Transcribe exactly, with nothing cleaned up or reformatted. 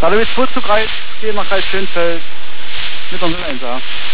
Da du jetzt Vorzug reist, gehen wir Kreis Schönfeld mit der null eins A.